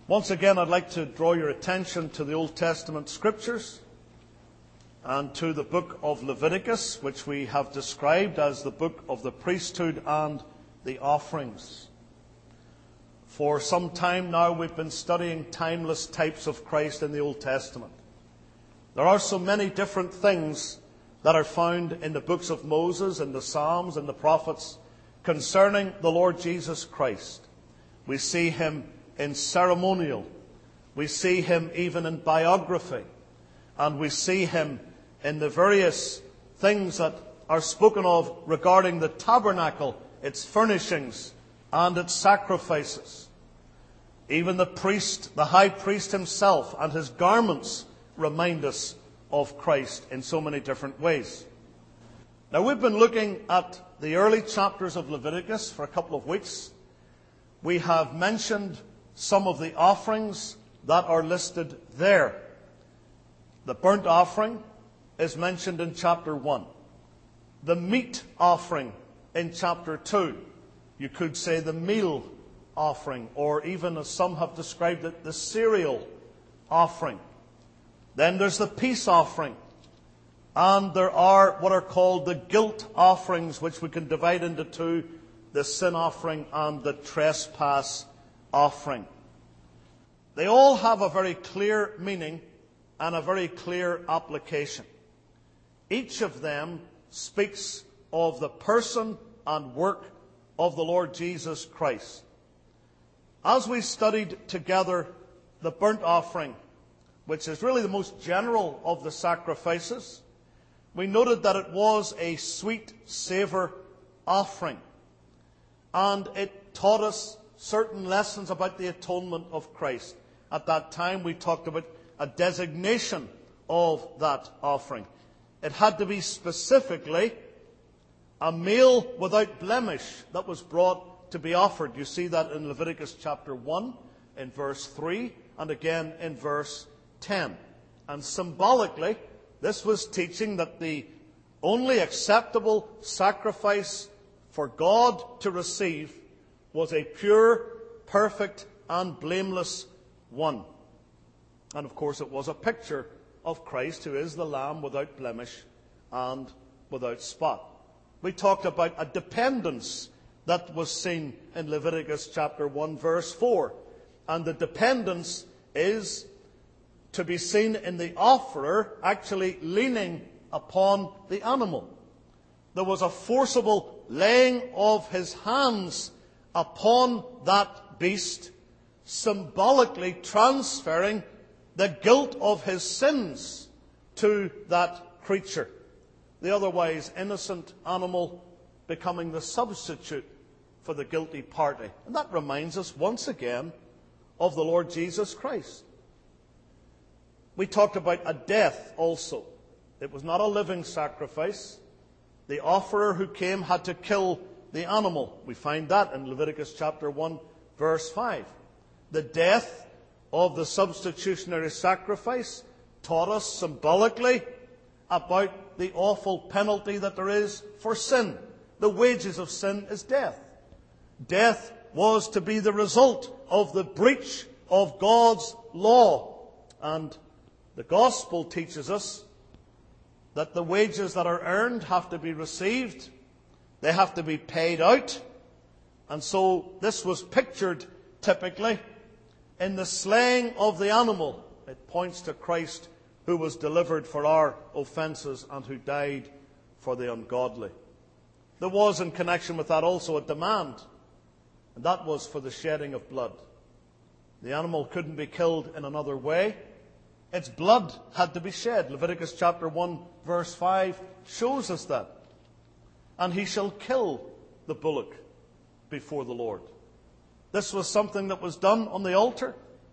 Once again, I'd like to draw your attention to the Old Testament Scriptures and to the book of Leviticus, which we have described as the book of the priesthood and the offerings. For some time now, we've been studying timeless types of Christ in the Old Testament. There are so many different things that are found in the books of Moses, in the Psalms, and the prophets concerning the Lord Jesus Christ. We see him in ceremonial. We see him even in biography. And we see him in the various things that are spoken of regarding the tabernacle, its furnishings, and its sacrifices. Even the priest, the high priest himself, and his garments remind us of Christ in so many different ways. Now, we've been looking at the early chapters of Leviticus for a couple of weeks. We have mentioned some of the offerings that are listed there. The burnt offering is mentioned in chapter 1. The meat offering in chapter 2. You could say the meal offering, or even as some have described it, the cereal offering. Then there's the peace offering. And there are what are called the guilt offerings, which we can divide into two, the sin offering and the trespass offering. They all have a very clear meaning and a very clear application. Each of them speaks of the person and work of the Lord Jesus Christ. As we studied together the burnt offering, which is really the most general of the sacrifices, we noted that it was a sweet savour offering. And it taught us certain lessons about the atonement of Christ. At that time, we talked about a designation of that offering. It had to be specifically a male without blemish that was brought to be offered. You see that in Leviticus chapter 1, in verse 3, and again in verse 10. And symbolically, this was teaching that the only acceptable sacrifice for God to receive was a pure, perfect, and blameless one. And of course, it was a picture of Christ, who is the Lamb without blemish and without spot. We talked about a dependence that was seen in Leviticus chapter 1, verse 4. And the dependence is to be seen in the offerer actually leaning upon the animal. There was a forcible laying of his hands upon that beast, symbolically transferring the guilt of his sins to that creature. The otherwise innocent animal becoming the substitute for the guilty party. And that reminds us once again of the Lord Jesus Christ. We talked about a death also. It was not a living sacrifice. The offerer who came had to kill the animal. We find that in Leviticus chapter 1, verse 5. The death of the substitutionary sacrifice taught us symbolically about the awful penalty that there is for sin. The wages of sin is death. Death was to be the result of the breach of God's law. And the gospel teaches us that the wages that are earned have to be received. They have to be paid out. And so this was pictured typically in the slaying of the animal. It points to Christ, who was delivered for our offences and who died for the ungodly. There was in connection with that also a demand, and that was for the shedding of blood. The animal couldn't be killed in another way. Its blood had to be shed. Leviticus chapter 1, verse 5 shows us that. And he shall kill the bullock before the Lord. This was something that was done on the altar.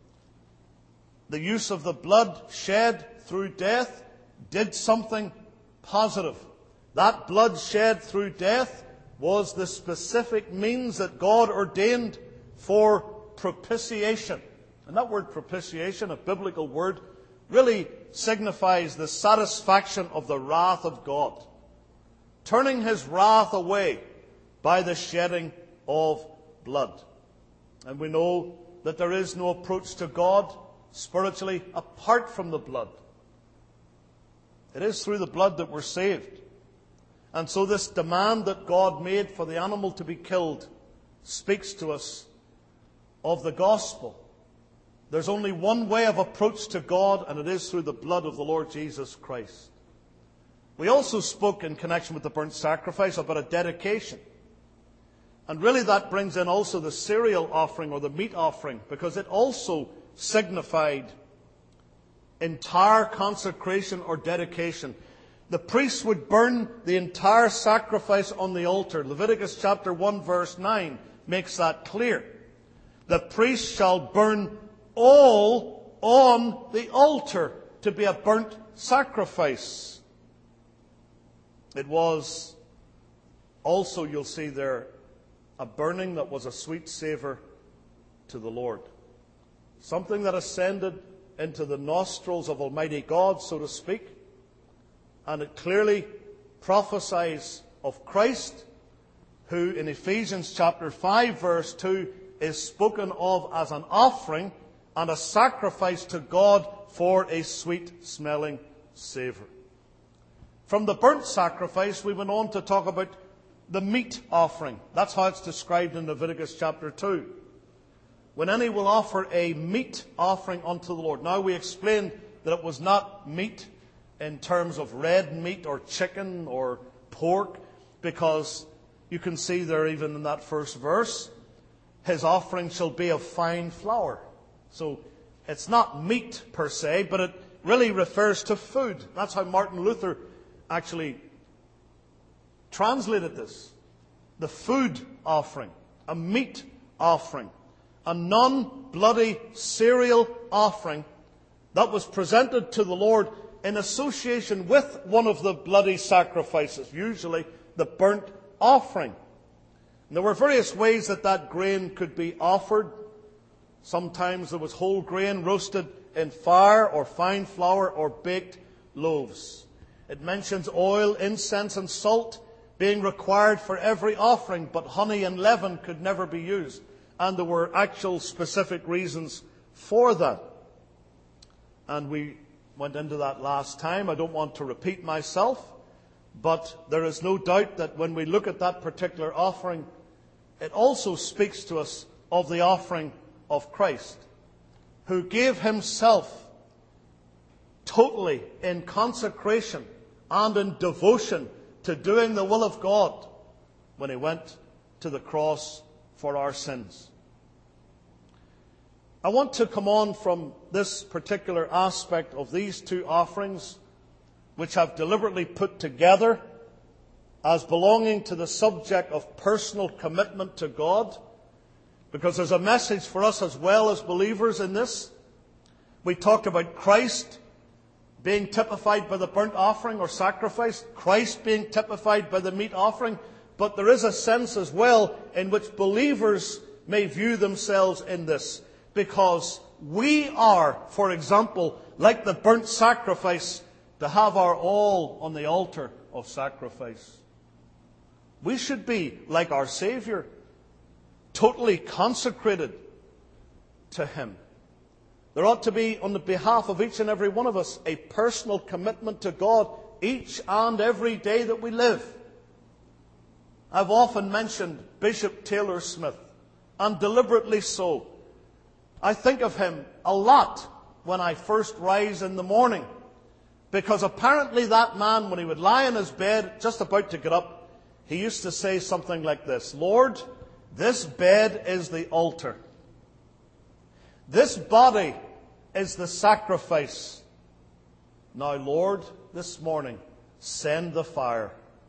The use of the blood shed through death did something positive. That blood shed through death was the specific means that God ordained for propitiation. And that word propitiation, a biblical word, really signifies the satisfaction of the wrath of God, turning his wrath away by the shedding of blood. And we know that there is no approach to God spiritually apart from the blood. It is through the blood that we're saved. And so this demand that God made for the animal to be killed speaks to us of the gospel. There's only one way of approach to God, and it is through the blood of the Lord Jesus Christ. We also spoke in connection with the burnt sacrifice about a dedication. And really that brings in also the cereal offering or the meat offering, because it also signified entire consecration or dedication. The priest would burn the entire sacrifice on the altar. Leviticus chapter 1 verse 9 makes that clear. The priest shall burn all on the altar to be a burnt sacrifice. It was also, you'll see there, a burning that was a sweet savour to the Lord. Something that ascended into the nostrils of Almighty God, so to speak. And it clearly prophesies of Christ, who in Ephesians chapter 5 verse 2 is spoken of as an offering and a sacrifice to God for a sweet smelling savour. From the burnt sacrifice, we went on to talk about the meat offering. That's how it's described in Leviticus chapter 2. When any will offer a meat offering unto the Lord. Now we explained that it was not meat in terms of red meat or chicken or pork, because you can see there even in that first verse, his offering shall be of fine flour. So it's not meat per se, but it really refers to food. That's how Martin Luther actually translated this. The food offering, a meat offering, a non-bloody cereal offering that was presented to the Lord in association with one of the bloody sacrifices, usually the burnt offering. And there were various ways that that grain could be offered. Sometimes there was whole grain roasted in fire, or fine flour, or baked loaves. It mentions oil, incense, and salt being required for every offering, but honey and leaven could never be used. And there were actual specific reasons for that. And we went into that last time. I don't want to repeat myself, but there is no doubt that when we look at that particular offering, it also speaks to us of the offering of Christ, who gave himself totally in consecration and in devotion to doing the will of God when he went to the cross for our sins. I want to come on from this particular aspect of these two offerings, which I've deliberately put together as belonging to the subject of personal commitment to God, because there's a message for us as well as believers in this. We talked about Christ being typified by the burnt offering or sacrifice, Christ being typified by the meat offering, but there is a sense as well in which believers may view themselves in this, because we are, for example, like the burnt sacrifice, to have our all on the altar of sacrifice. We should be like our Saviour, totally consecrated to him. There ought to be, on the behalf of each and every one of us, a personal commitment to God each and every day that we live. I've often mentioned Bishop Taylor Smith, and deliberately so. I think of him a lot when I first rise in the morning, because apparently that man, when he would lie in his bed, just about to get up, he used to say something like this: Lord, this bed is the altar. This body is the sacrifice. Now, Lord, this morning, send the fire.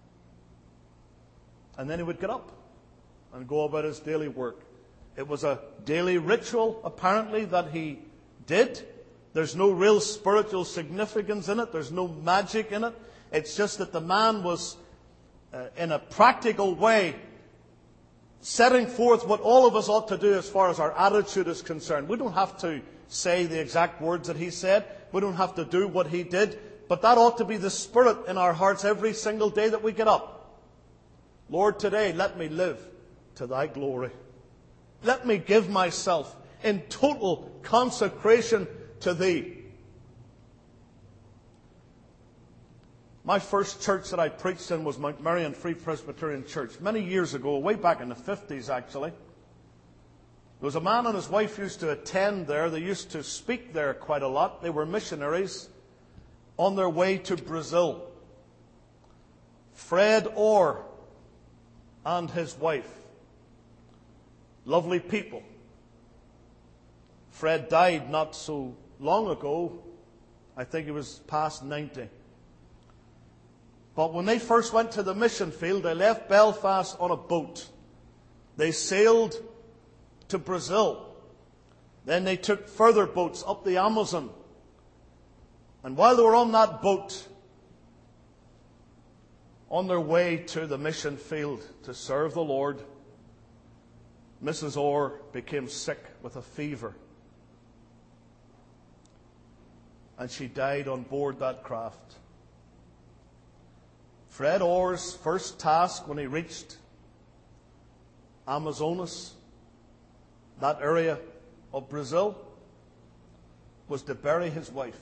And then he would get up and go about his daily work. It was a daily ritual, apparently, that he did. There's no real spiritual significance in it. There's no magic in it. It's just that the man was, in a practical way, setting forth what all of us ought to do as far as our attitude is concerned. We don't have to say the exact words that he said. We don't have to do what he did. But that ought to be the spirit in our hearts every single day that we get up. Lord, today let me live to thy glory. Let me give myself in total consecration to Thee. My first church that I preached in was Mount Marion Free Presbyterian Church, many years ago, way back in the 50s actually. There was a man and his wife used to attend there. They used to speak there quite a lot. They were missionaries on their way to Brazil. Fred Orr and his wife. Lovely people. Fred died not so long ago. I think he was past 90. But when they first went to the mission field, they left Belfast on a boat. They sailed to Brazil. Then they took further boats up the Amazon. And while they were on that boat, on their way to the mission field to serve the Lord, Mrs. Orr became sick with a fever. And she died on board that craft. Fred Orr's first task when he reached Amazonas, that area of Brazil, was to bury his wife.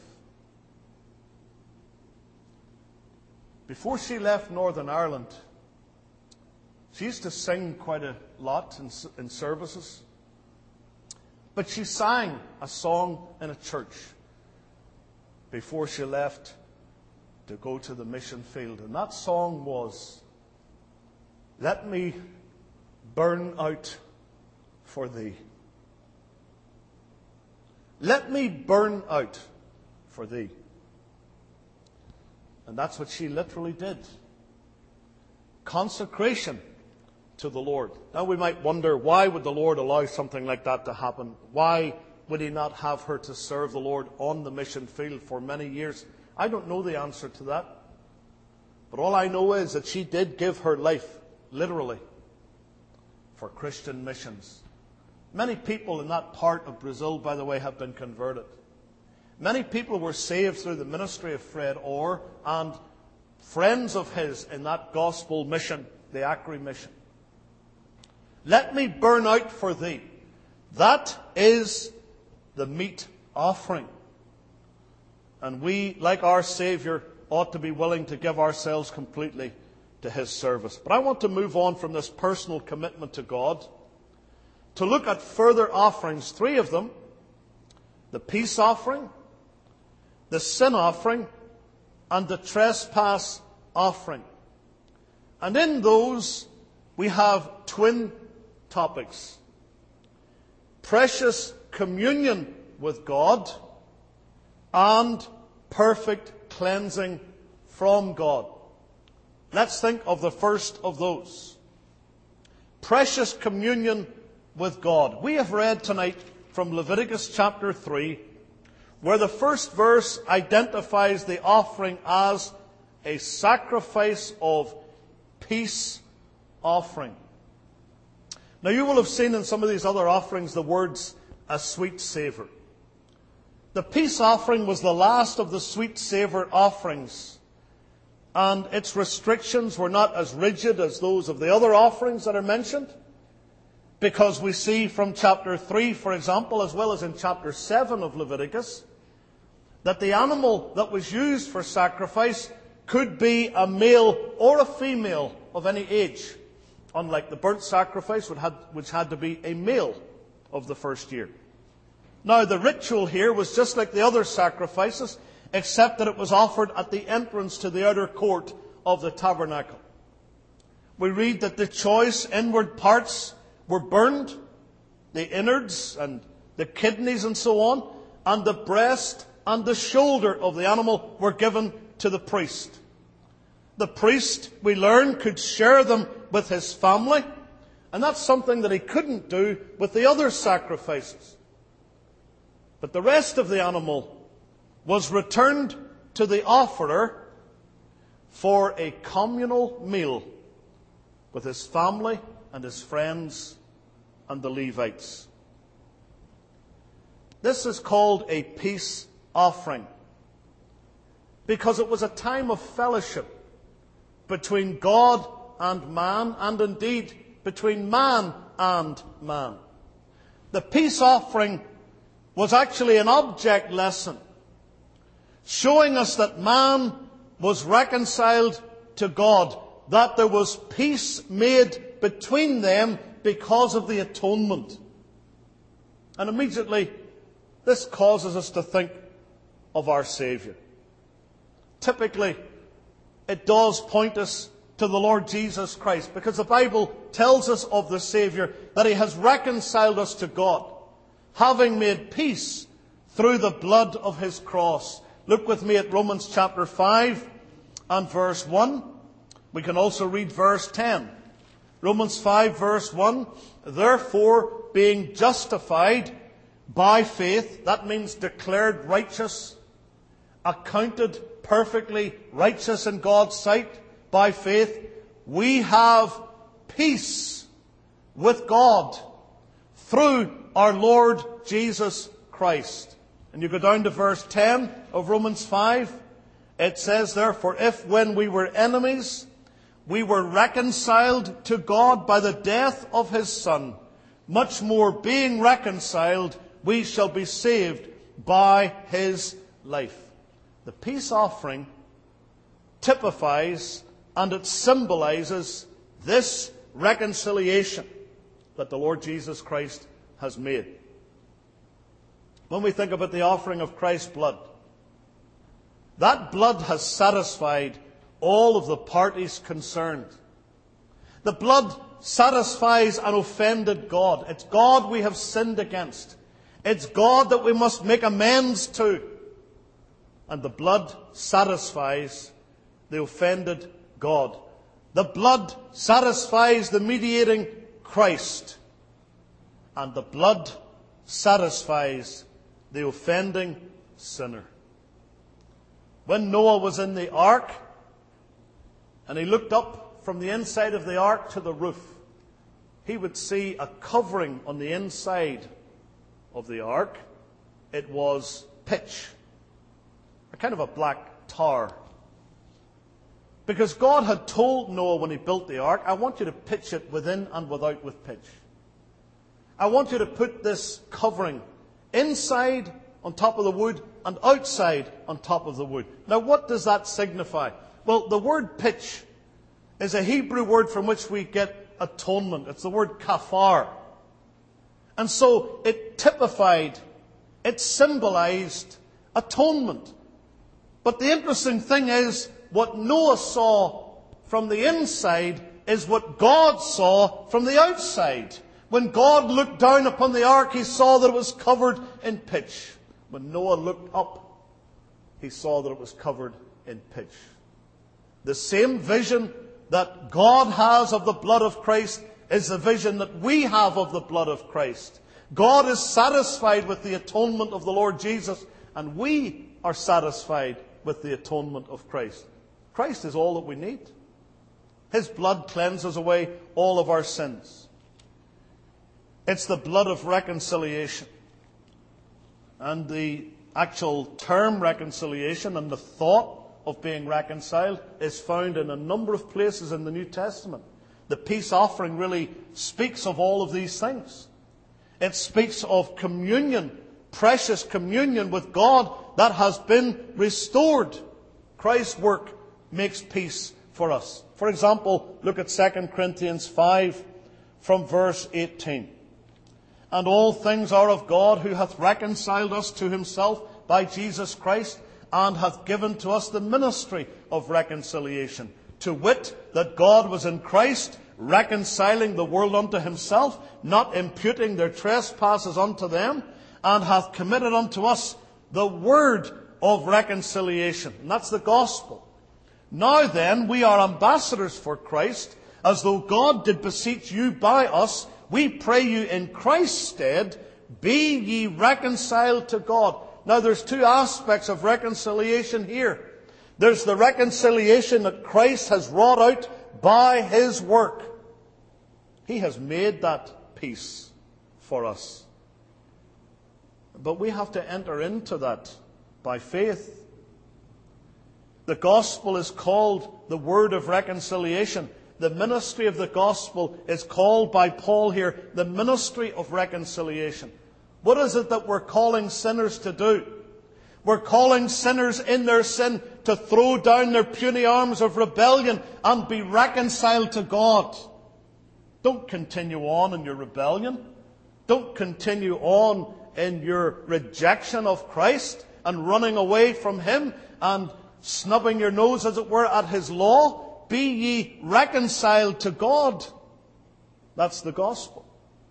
Before she left Northern Ireland, she used to sing quite a lot in services. But she sang a song in a church before she left to go to the mission field. And that song was, "Let me burn out for Thee." Let me burn out for Thee. And that's what she literally did. Consecration to the Lord. Now we might wonder, why would the Lord allow something like that to happen? Why would He not have her to serve the Lord on the mission field for many years? I don't know the answer to that. But all I know is that she did give her life, literally, for Christian missions. Many people in that part of Brazil, by the way, have been converted. Many people were saved through the ministry of Fred Orr and friends of his in that gospel mission, the Acre mission. Let me burn out for Thee. That is the meat offering. And we, like our Saviour, ought to be willing to give ourselves completely to His service. But I want to move on from this personal commitment to God to look at further offerings, 3 of them: the peace offering, the sin offering, and the trespass offering. And in those we have twin topics: precious communion with God and perfect cleansing from God. Let's think of the first of those. Precious communion with God. We have read tonight from Leviticus chapter 3, where the first verse identifies the offering as a sacrifice of peace offering. Now you will have seen in some of these other offerings the words, "a sweet savour." The peace offering was the last of the sweet savour offerings, and its restrictions were not as rigid as those of the other offerings that are mentioned, because we see from chapter 3, for example, as well as in chapter 7 of Leviticus, that the animal that was used for sacrifice could be a male or a female of any age, unlike the burnt sacrifice, which had to be a male of the first year. Now, the ritual here was just like the other sacrifices, except that it was offered at the entrance to the outer court of the tabernacle. We read that the choice inward parts were burned, the innards and the kidneys and so on, and the breast and the shoulder of the animal were given to the priest. The priest, we learn, could share them with his family, and that's something that he couldn't do with the other sacrifices. But the rest of the animal was returned to the offerer for a communal meal with his family and his friends and the Levites. This is called a peace offering because it was a time of fellowship between God and man, and indeed between man and man. The peace offering was actually an object lesson, showing us that man was reconciled to God, that there was peace made between them because of the atonement. And immediately, this causes us to think of our Saviour. Typically, it does point us to the Lord Jesus Christ, because the Bible tells us of the Saviour that He has reconciled us to God, having made peace through the blood of His cross. Look with me at Romans chapter 5 and verse 1. We can also read verse 10. Romans 5 verse 1. Therefore, being justified by faith, that means declared righteous, accounted perfectly righteous in God's sight by faith, we have peace with God through our Lord Jesus Christ. And you go down to verse 10 of Romans 5. It says, therefore, if when we were enemies, we were reconciled to God by the death of His Son, much more being reconciled, we shall be saved by His life. The peace offering typifies and it symbolizes this reconciliation that the Lord Jesus Christ has made. When we think about the offering of Christ's blood, that blood has satisfied all of the parties concerned. The blood satisfies an offended God. It's God we have sinned against. It's God that we must make amends to. And the blood satisfies the offended God. The blood satisfies the mediating Christ. And the blood satisfies the offending sinner. When Noah was in the ark, and he looked up from the inside of the ark to the roof, he would see a covering on the inside of the ark. It was pitch, a kind of a black tar. Because God had told Noah when he built the ark, I want you to pitch it within and without with pitch. I want you to put this covering inside on top of the wood and outside on top of the wood. Now what does that signify? Well, the word pitch is a Hebrew word from which we get atonement. It's the word kafar. And so it typified, it symbolized atonement. But the interesting thing is, what Noah saw from the inside is what God saw from the outside. When God looked down upon the ark, He saw that it was covered in pitch. When Noah looked up, he saw that it was covered in pitch. The same vision that God has of the blood of Christ is the vision that we have of the blood of Christ. God is satisfied with the atonement of the Lord Jesus, and we are satisfied with the atonement of Christ. Christ is all that we need. His blood cleanses away all of our sins. It's the blood of reconciliation. And the actual term reconciliation and the thought of being reconciled is found in a number of places in the New Testament. The peace offering really speaks of all of these things. It speaks of communion, precious communion with God that has been restored. Christ's work makes peace for us. For example, look at 2 Corinthians 5 from verse 18. And all things are of God, who hath reconciled us to Himself by Jesus Christ, and hath given to us the ministry of reconciliation. To wit, that God was in Christ, reconciling the world unto Himself, not imputing their trespasses unto them, and hath committed unto us the word of reconciliation. And that's the gospel. Now then, we are ambassadors for Christ, as though God did beseech you by us. We pray you in Christ's stead, be ye reconciled to God. Now there's two aspects of reconciliation here. There's the reconciliation that Christ has wrought out by His work. He has made that peace for us. But we have to enter into that by faith. The gospel is called the word of reconciliation. the ministry of the gospel is called by Paul here the ministry of reconciliation. What is it that we're calling sinners to do? We're calling sinners in their sin to throw down their puny arms of rebellion and be reconciled to God. Don't continue on in your rebellion. Don't continue on in your rejection of Christ and running away from Him and snubbing your nose, as it were, at His law. Be ye reconciled to God. That's the gospel.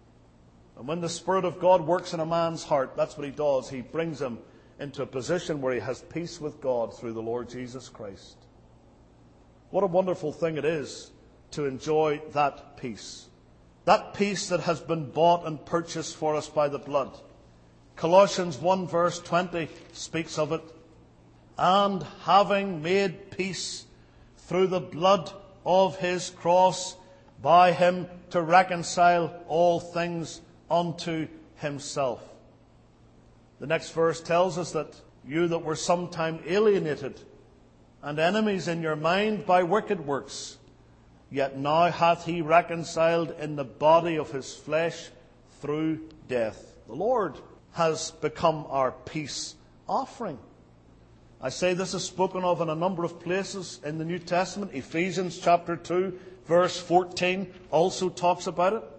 And when the Spirit of God works in a man's heart, that's what He does. He brings him into a position where he has peace with God through the Lord Jesus Christ. What a wonderful thing it is to enjoy that peace. That peace that has been bought and purchased for us by the blood. Colossians 1 verse 20 speaks of it. And having made peace through the blood of His cross, by Him to reconcile all things unto Himself. The next verse tells us that you that were sometime alienated and enemies in your mind by wicked works, yet now hath He reconciled in the body of His flesh through death. The Lord has become our peace offering. I say this is spoken of in a number of places in the New Testament. Ephesians chapter 2 verse 14 also talks about it.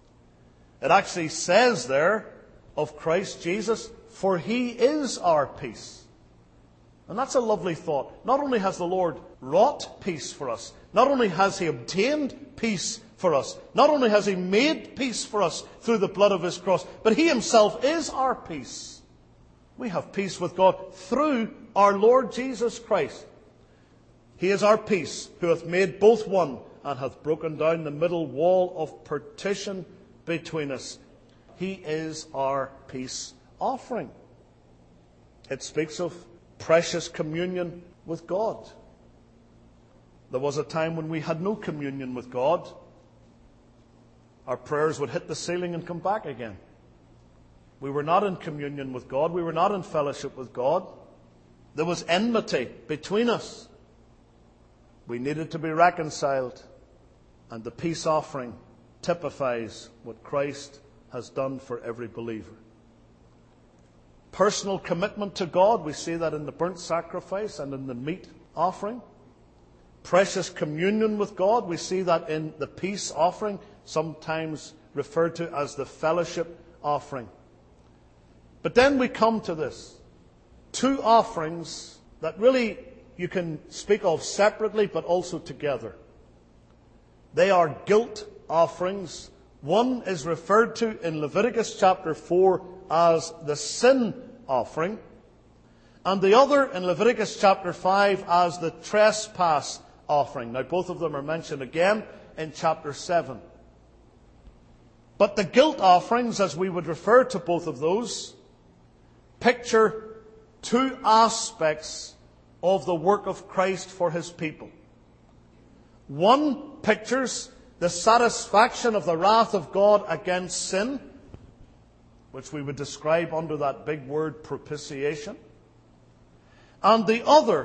It actually says there of Christ Jesus, for He is our peace. And that's a lovely thought. Not only has the Lord wrought peace for us, not only has He obtained peace for us, not only has He made peace for us through the blood of His cross, but He Himself is our peace. We have peace with God through our Lord Jesus Christ. He is our peace, who hath made both one, and hath broken down the middle wall of partition between us. He is our peace offering. It speaks of precious communion with God. There was a time when we had no communion with God. Our prayers would hit the ceiling and come back again. We were not in communion with God. We were not in fellowship with God. There was enmity between us. We needed to be reconciled. And the peace offering typifies what Christ has done for every believer. Personal commitment to God, we see that in the burnt sacrifice and in the meat offering. Precious communion with God, we see that in the peace offering, sometimes referred to as the fellowship offering. But then we come to this. Two offerings that really you can speak of separately but also together. They are guilt offerings. One is referred to in Leviticus chapter 4 as the sin offering, and the other in Leviticus chapter 5 as the trespass offering. Now, both of them are mentioned again in chapter 7. But the guilt offerings, as we would refer to both of those, picture two aspects of the work of Christ for His people. One pictures the satisfaction of the wrath of God against sin, which we would describe under that big word propitiation. And the other,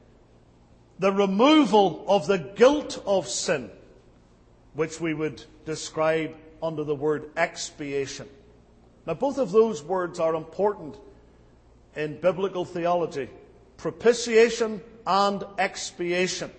the removal of the guilt of sin, which we would describe under the word expiation. Now, both of those words are important in biblical theology. Propitiation and expiation.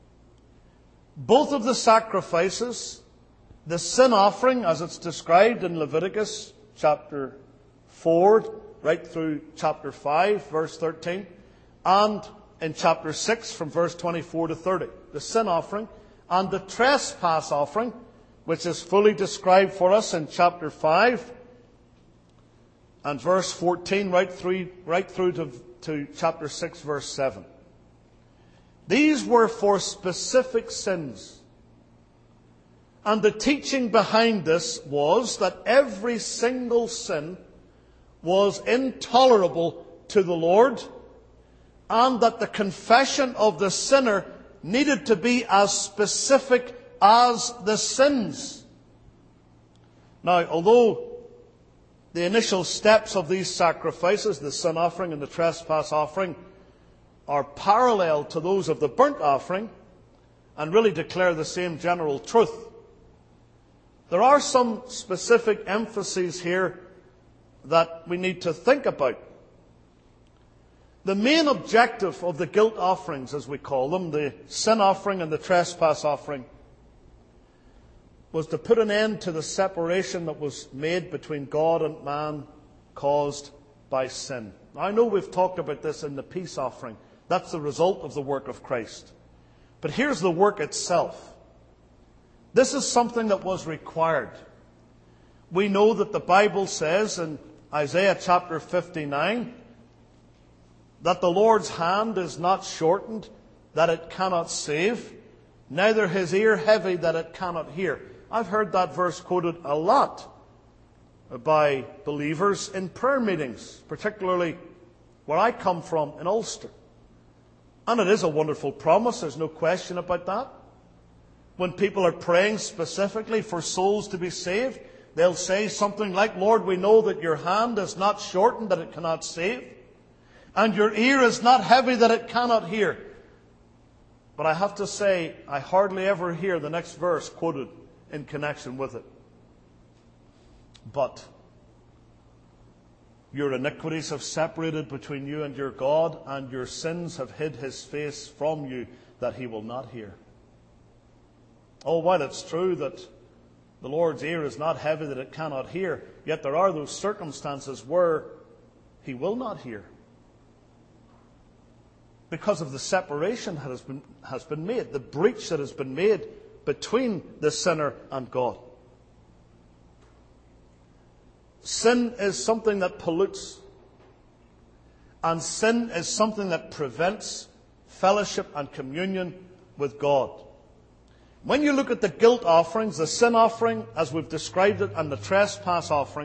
Both of the sacrifices, the sin offering as it's described in Leviticus chapter 4 right through chapter 5 verse 13, and in chapter 6 from verse 24 to 30, the sin offering, and the trespass offering, which is fully described for us in chapter 5 and verse 14 right through to chapter 6 verse 7. These were for specific sins. And the teaching behind this was that every single sin was intolerable to the Lord, and that the confession of the sinner needed to be as specific as the sins. Now, although the initial steps of these sacrifices, the sin offering and the trespass offering, are parallel to those of the burnt offering, and really declare the same general truth. There are some specific emphases here that we need to think about. The main objective of the guilt offerings, as we call them, the sin offering and the trespass offering, was to put an end to the separation that was made between God and man caused by sin. Now, I know we've talked about this in the peace offering. That's the result of the work of Christ. But here's the work itself. This is something that was required. We know that the Bible says in Isaiah chapter 59 that the Lord's hand is not shortened, that it cannot save, neither his ear heavy, that it cannot hear. I've heard that verse quoted a lot by believers in prayer meetings, particularly where I come from in Ulster. And it is a wonderful promise, there's no question about that. When people are praying specifically for souls to be saved, they'll say something like, Lord, we know that your hand is not shortened, that it cannot save, and your ear is not heavy, that it cannot hear. But I have to say, I hardly ever hear the next verse quoted in connection with it. But your iniquities have separated between you and your God, and your sins have hid his face from you, that he will not hear. Oh, while it's true that the Lord's ear is not heavy, that it cannot hear, yet there are those circumstances where he will not hear, because of the separation that has been made, the breach that has been made between the sinner and God. Sin is something that pollutes, and sin is something that prevents fellowship and communion with God. When you look at the guilt offerings, the sin offering, as we've described it, and the trespass offering,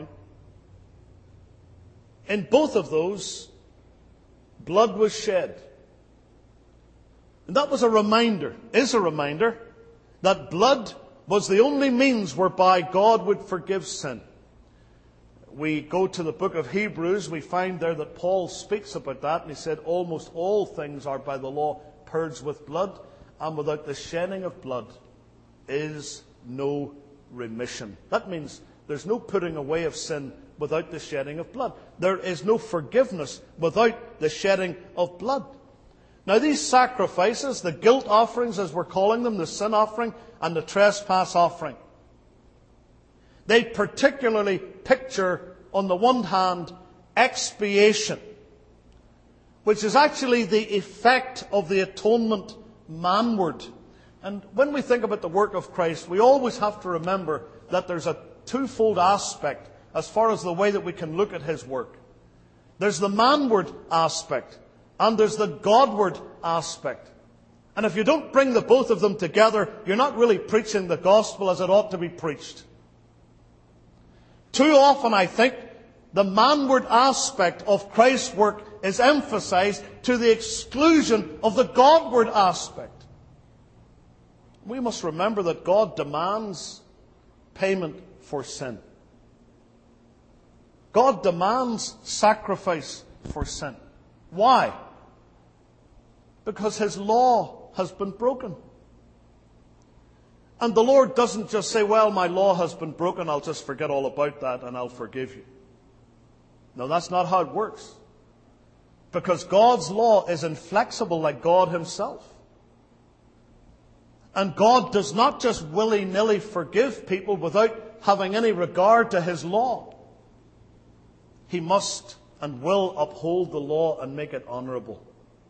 in both of those, blood was shed. And that was a reminder, is a reminder, that blood was the only means whereby God would forgive sin. We go to the book of Hebrews, we find there that Paul speaks about that, and he said, almost all things are by the law purged with blood, and without the shedding of blood is no remission. That means there's no putting away of sin without the shedding of blood. There is no forgiveness without the shedding of blood. Now, these sacrifices, the guilt offerings as we're calling them, the sin offering and the trespass offering, they particularly picture, on the one hand, expiation, which is actually the effect of the atonement manward. And when we think about the work of Christ, we always have to remember that there's a twofold aspect as far as the way that we can look at his work. There's the manward aspect, and there's the Godward aspect. And if you don't bring the both of them together, you're not really preaching the gospel as it ought to be preached. Too often, I think, the manward aspect of Christ's work is emphasized to the exclusion of the Godward aspect. We must remember that God demands payment for sin. God demands sacrifice for sin. Why? Because his law has been broken. And the Lord doesn't just say, well, my law has been broken, I'll just forget all about that and I'll forgive you. No, that's not how it works. Because God's law is inflexible like God himself. And God does not just willy-nilly forgive people without having any regard to his law. He must and will uphold the law and make it honorable.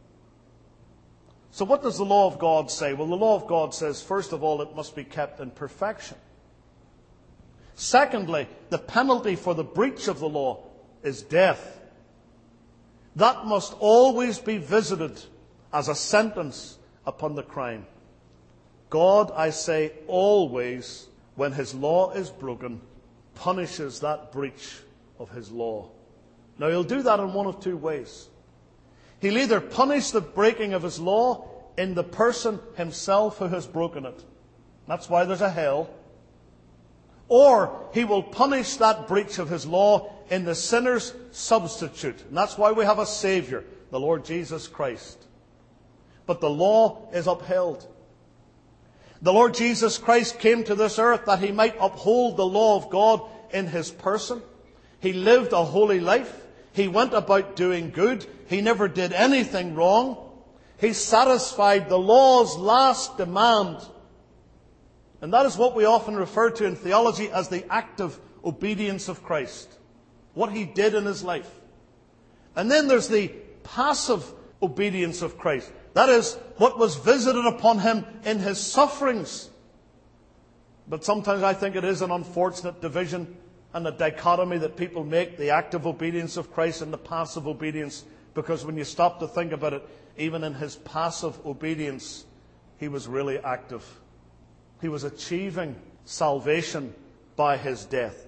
So what does the law of God say? Well, the law of God says, first of all, it must be kept in perfection. Secondly, the penalty for the breach of the law is death. That must always be visited as a sentence upon the crime. God, I say, always, when his law is broken, punishes that breach of his law. Now, he'll do that in one of two ways. He'll either punish the breaking of his law in the person himself who has broken it. That's why there's a hell. Or he will punish that breach of his law in the sinner's substitute. And that's why we have a Savior, the Lord Jesus Christ. But the law is upheld. The Lord Jesus Christ came to this earth that he might uphold the law of God in his person. He lived a holy life. He went about doing good. He never did anything wrong. He satisfied the law's last demand. And that is what we often refer to in theology as the active obedience of Christ. What he did in his life. And then there's the passive obedience of Christ. That is what was visited upon him in his sufferings. But sometimes I think it is an unfortunate division and a dichotomy that people make, the active obedience of Christ and the passive obedience. Because when you stop to think about it, even in his passive obedience, he was really active. He was achieving salvation by his death.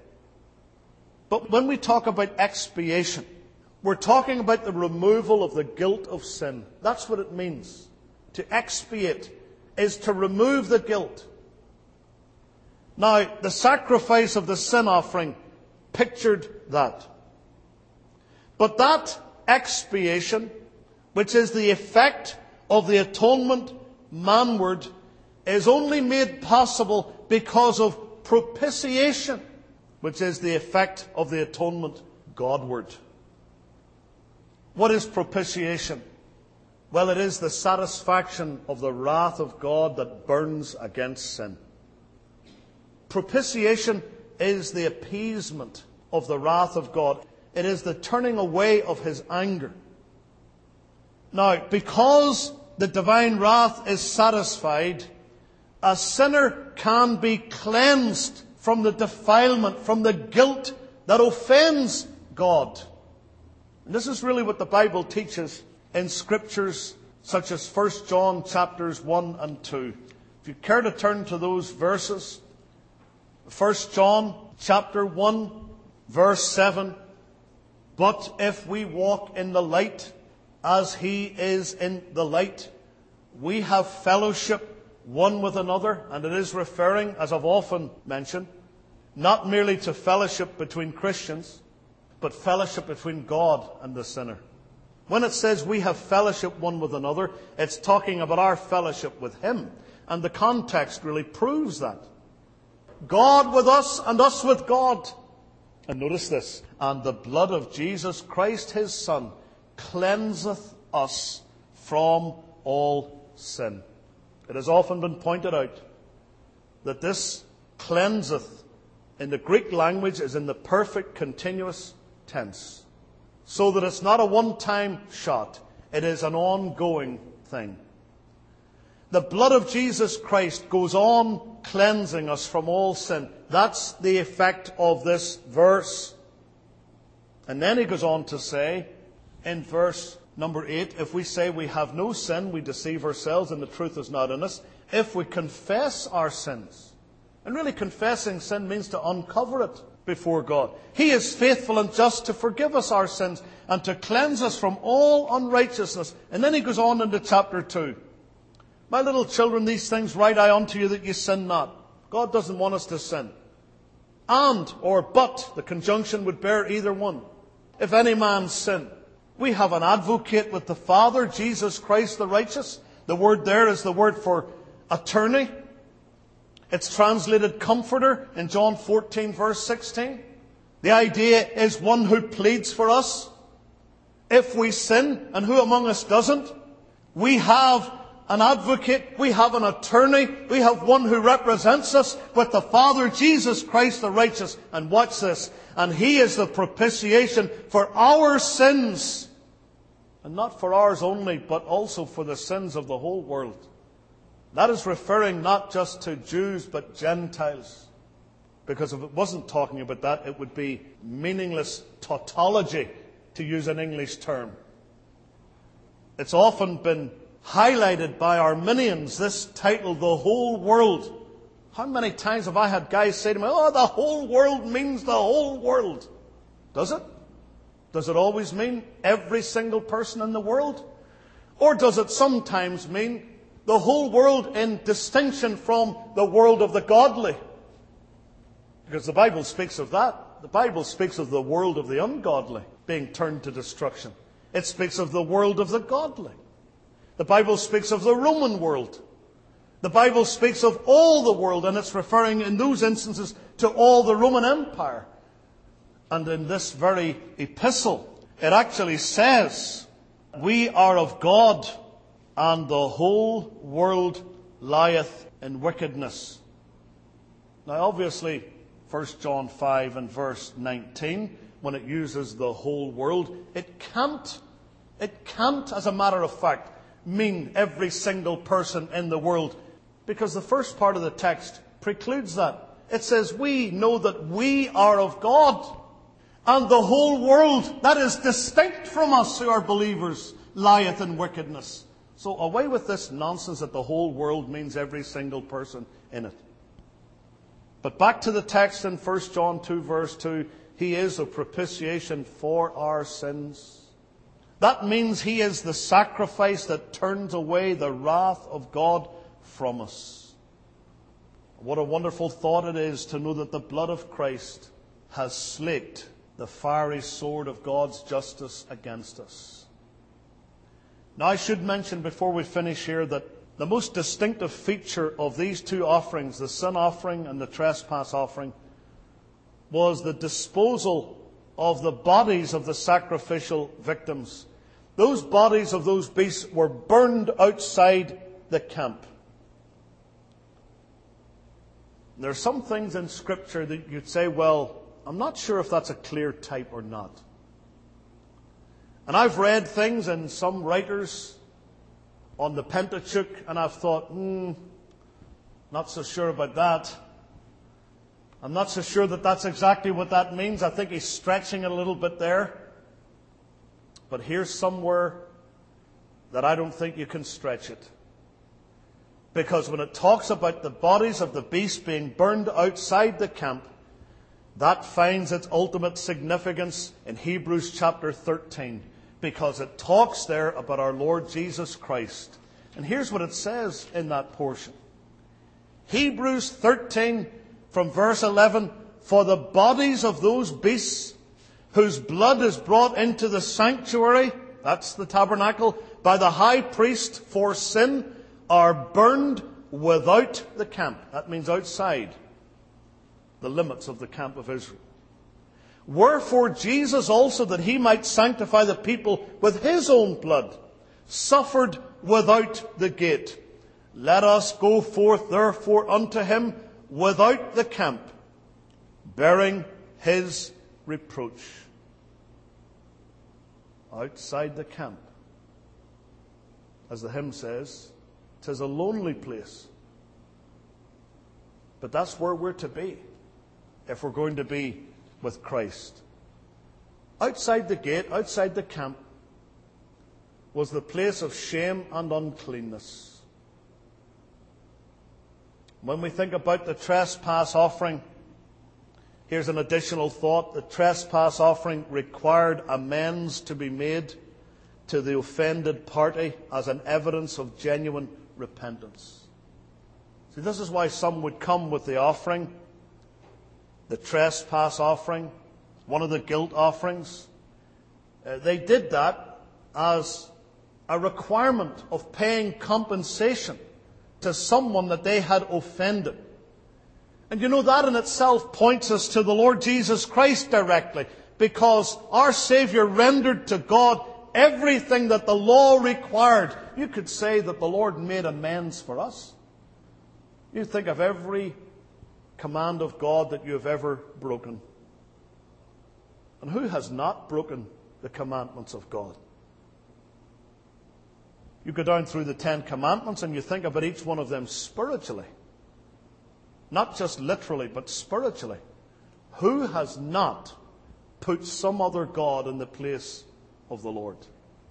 But when we talk about expiation, we're talking about the removal of the guilt of sin. That's what it means. To expiate is to remove the guilt. Now, the sacrifice of the sin offering pictured that. But that expiation, which is the effect of the atonement manward, is only made possible because of propitiation, which is the effect of the atonement Godward. What is propitiation? Well, it is the satisfaction of the wrath of God that burns against sin. Propitiation is the appeasement of the wrath of God. It is the turning away of his anger. Now, because the divine wrath is satisfied, a sinner can be cleansed from the defilement, from the guilt that offends God. And this is really what the Bible teaches in scriptures such as 1 John chapters 1 and 2. If you care to turn to those verses, 1 John chapter 1 verse 7, "But if we walk in the light as he is in the light, we have fellowship one with another." And it is referring, as I've often mentioned, not merely to fellowship between Christians, but fellowship between God and the sinner. When it says we have fellowship one with another, it's talking about our fellowship with him. And the context really proves that. God with us and us with God. And notice this. "And the blood of Jesus Christ his Son cleanseth us from all sin." It has often been pointed out that this cleanseth in the Greek language is in the perfect continuous tense. So that it's not a one-time shot. It is an ongoing thing. The blood of Jesus Christ goes on cleansing us from all sin. That's the effect of this verse. And then he goes on to say, in verse number 8, "If we say we have no sin, we deceive ourselves and the truth is not in us. If we confess our sins." And really confessing sin means to uncover it before God. "He is faithful and just to forgive us our sins and to cleanse us from all unrighteousness." And then he goes on into chapter 2. "My little children, these things write I unto you that you sin not." God doesn't want us to sin. "And," or "but," the conjunction would bear either one. "If any man sin, we have an advocate with the Father, Jesus Christ the righteous." The word there is the word for attorney. It's translated comforter in John 14 verse 16. The idea is one who pleads for us. If we sin, and who among us doesn't, we have an advocate, we have an attorney, we have one who represents us with the Father, Jesus Christ the righteous. And watch this. "And he is the propitiation for our sins." And not for ours only, but also for the sins of the whole world. That is referring not just to Jews, but Gentiles. Because if it wasn't talking about that, it would be meaningless tautology, to use an English term. It's often been highlighted by Arminians, this title, "the whole world." How many times have I had guys say to me, "Oh, the whole world means the whole world." Does it? Does it always mean every single person in the world? Or does it sometimes mean the whole world in distinction from the world of the godly? Because the Bible speaks of that. The Bible speaks of the world of the ungodly being turned to destruction. It speaks of the world of the godly. The Bible speaks of the Roman world The Bible speaks of all the world, and it's referring in those instances to all the Roman Empire. And in this very epistle, it actually says, "We are of God, and the whole world lieth in wickedness." Now obviously, 1 John 5 and verse 19, when it uses the whole world, it can't, as a matter of fact, mean every single person in the world, because the first part of the text precludes that. It says, "We know that we are of God, and the whole world," that is distinct from us who are believers, "lieth in wickedness." So away with this nonsense that the whole world means every single person in it. But back to the text in 1 John 2 verse 2, He is a propitiation for our sins. That means He is the sacrifice that turns away the wrath of God from us. What a wonderful thought it is to know that the blood of Christ has slaked the fiery sword of God's justice against us. Now I should mention before we finish here that the most distinctive feature of these two offerings, the sin offering and the trespass offering, was the disposal of the bodies of the sacrificial victims. Those bodies of those beasts were burned outside the camp. There are some things in Scripture that you'd say, well, I'm not sure if that's a clear type or not. And I've read things in some writers on the Pentateuch, and I've thought, not so sure about that. I'm not so sure that that's exactly what that means. I think he's stretching it a little bit there. But here's somewhere that I don't think you can stretch it. Because when it talks about the bodies of the beasts being burned outside the camp, that finds its ultimate significance in Hebrews chapter 13. Because it talks there about our Lord Jesus Christ. And here's what it says in that portion. Hebrews 13 from verse 11. "For the bodies of those beasts whose blood is brought into the sanctuary," that's the tabernacle, "by the high priest for sin, are burned without the camp." That means outside the limits of the camp of Israel. "Wherefore Jesus also, that He might sanctify the people with His own blood, suffered without the gate. Let us go forth therefore unto Him without the camp, bearing His reproach." Outside the camp. As the hymn says, 'tis a lonely place. But that's where we're to be, if we're going to be with Christ. Outside the gate, outside the camp, was the place of shame and uncleanness. When we think about the trespass offering, here's an additional thought. The trespass offering required amends to be made to the offended party as an evidence of genuine repentance. See, this is why some would come with the offering, the trespass offering, one of the guilt offerings. They did that as a requirement of paying compensation to someone that they had offended. And you know, that in itself points us to the Lord Jesus Christ directly, because our Saviour rendered to God everything that the law required. You could say that the Lord made amends for us. You think of every command of God that you have ever broken. And who has not broken the commandments of God? You go down through the 10 commandments and you think about each one of them spiritually. Not just literally, but spiritually. Who has not put some other God in the place of the Lord?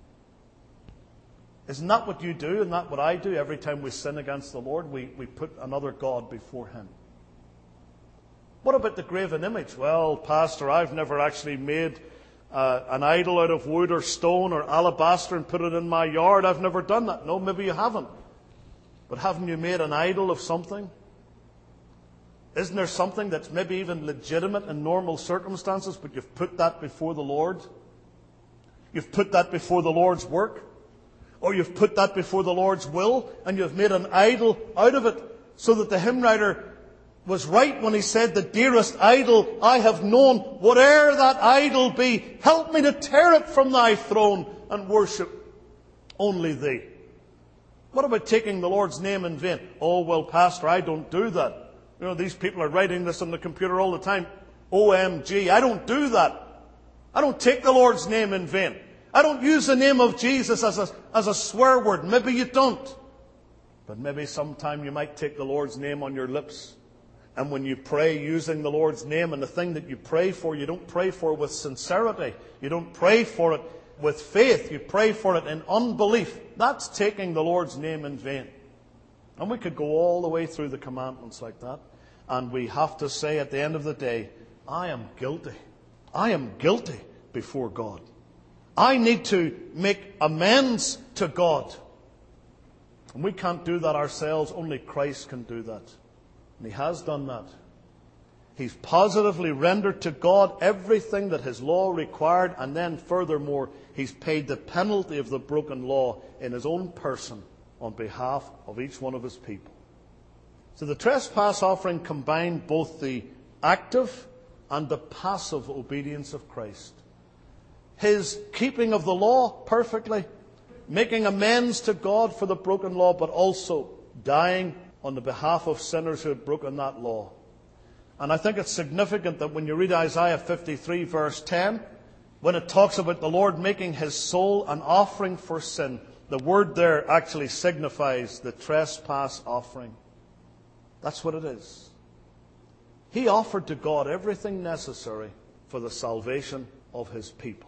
Isn't that what you do and that what I do every time we sin against the Lord? We put another God before Him. What about the graven image? Well, Pastor, I've never actually made an idol out of wood or stone or alabaster and put it in my yard. I've never done that. No, maybe you haven't. But haven't you made an idol of something? Isn't there something that's maybe even legitimate in normal circumstances, but you've put that before the Lord? You've put that before the Lord's work? Or you've put that before the Lord's will and you've made an idol out of it, so that the hymn writer was right when he said, the dearest idol I have known, whate'er that idol be, help me to tear it from thy throne and worship only thee. What about taking the Lord's name in vain? Oh, well, Pastor, I don't do that. You know, these people are writing this on the computer all the time. OMG, I don't do that. I don't take the Lord's name in vain. I don't use the name of Jesus as a swear word. Maybe you don't. But maybe sometime you might take the Lord's name on your lips. And when you pray using the Lord's name, and the thing that you pray for, you don't pray for with sincerity. You don't pray for it with faith. You pray for it in unbelief. That's taking the Lord's name in vain. And we could go all the way through the commandments like that. And we have to say at the end of the day, I am guilty. I am guilty before God. I need to make amends to God. And we can't do that ourselves. Only Christ can do that. And He has done that. He's positively rendered to God everything that His law required. And then furthermore, He's paid the penalty of the broken law in His own person on behalf of each one of His people. So the trespass offering combined both the active and the passive obedience of Christ. His keeping of the law perfectly, making amends to God for the broken law, but also dying on the behalf of sinners who had broken that law. And I think it's significant that when you read Isaiah 53 verse 10, when it talks about the Lord making His soul an offering for sin, the word there actually signifies the trespass offering. That's what it is. He offered to God everything necessary for the salvation of His people.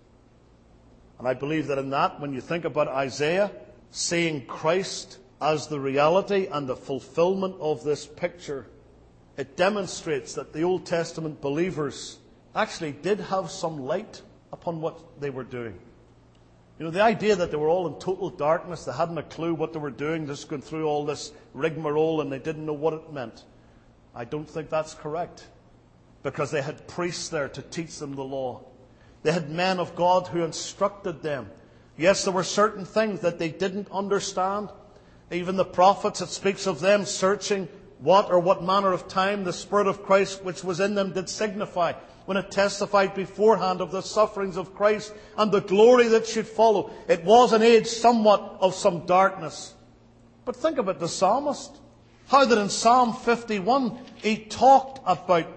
And I believe that in that, when you think about Isaiah, seeing Christ as the reality and the fulfillment of this picture, it demonstrates that the Old Testament believers actually did have some light upon what they were doing. You know, the idea that they were all in total darkness, they hadn't a clue what they were doing, just going through all this rigmarole and they didn't know what it meant. I don't think that's correct, because they had priests there to teach them the law. They had men of God who instructed them. Yes, there were certain things that they didn't understand. Even the prophets, it speaks of them searching what manner of time the Spirit of Christ which was in them did signify, when it testified beforehand of the sufferings of Christ and the glory that should follow. It was an age somewhat of some darkness. But think about the psalmist. How that in Psalm 51 he talked about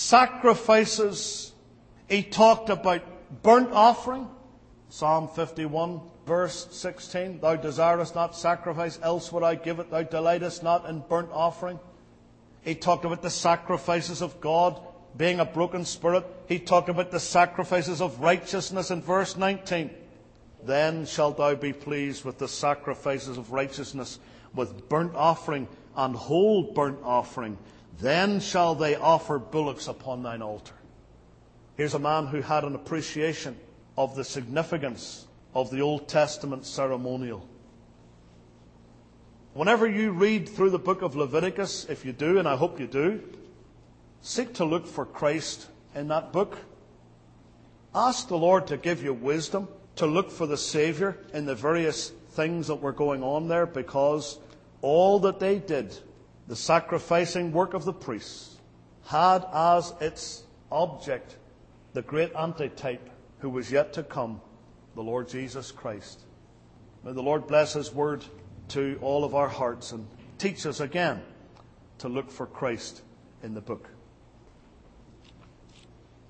sacrifices. He talked about burnt offering. Psalm 51 verse 16. Thou desirest not sacrifice, else would I give it. Thou delightest not in burnt offering. He talked about the sacrifices of God being a broken spirit. He talked about the sacrifices of righteousness in verse 19. Then shalt thou be pleased with the sacrifices of righteousness, with burnt offering and whole burnt offering. Then shall they offer bullocks upon thine altar. Here's a man who had an appreciation of the significance of the Old Testament ceremonial. Whenever you read through the book of Leviticus, if you do, and I hope you do, seek to look for Christ in that book. Ask the Lord to give you wisdom to look for the Savior in the various things that were going on there, because all that they did, the sacrificing work of the priests, had as its object the great antitype who was yet to come, the Lord Jesus Christ. May the Lord bless His word to all of our hearts and teach us again to look for Christ in the book.